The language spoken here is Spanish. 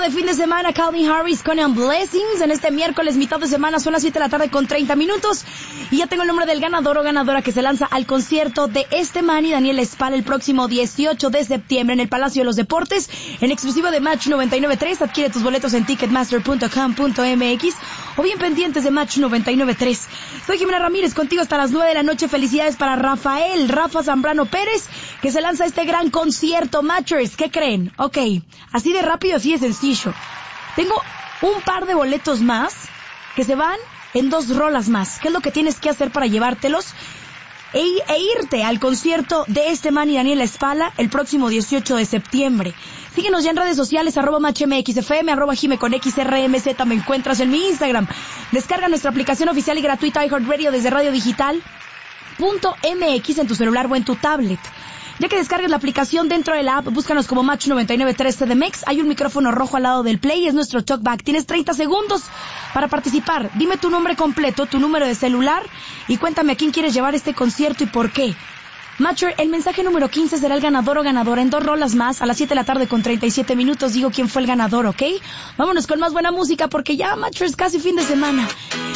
De fin de semana, Calvin Harris con Blessings. En este miércoles, mitad de semana, son las 7 de la tarde con 30 minutos. Y ya tengo el nombre del ganador o ganadora que se lanza al concierto de este man y Daniel Espal el próximo 18 de septiembre en el Palacio de los Deportes. En exclusiva de Match 99.3, adquiere tus boletos en ticketmaster.com.mx o bien pendientes de Match 99.3. Soy Jimena Ramírez, contigo hasta las 9 de la noche. Felicidades para Rafa Zambrano Pérez, que se lanza a este gran concierto. Matchers, ¿qué creen? Ok, así de rápido, así de sencillo. Tengo un par de boletos más que se van en 2 rolas más. ¿Qué es lo que tienes que hacer para llevártelos? E irte al concierto de este man y Daniel Espala el próximo 18 de septiembre. Síguenos ya en redes sociales, @MatchMXFM, @JimeConXRMZ, me encuentras en mi Instagram. Descarga nuestra aplicación oficial y gratuita iHeartRadio desde radiodigital.mx en tu celular o en tu tablet. Ya que descargues la aplicación dentro de la app, búscanos como Match 99.3 CDMX. Hay un micrófono rojo al lado del play, es nuestro talkback. Tienes 30 segundos para participar. Dime tu nombre completo, tu número de celular y cuéntame a quién quieres llevar este concierto y por qué. Matcher, el mensaje número 15 será el ganador o ganadora en 2 rolas más a las 7 de la tarde con 37 minutos. Digo quién fue el ganador, ¿ok? Vámonos con más buena música porque ya, Matcher, es casi fin de semana.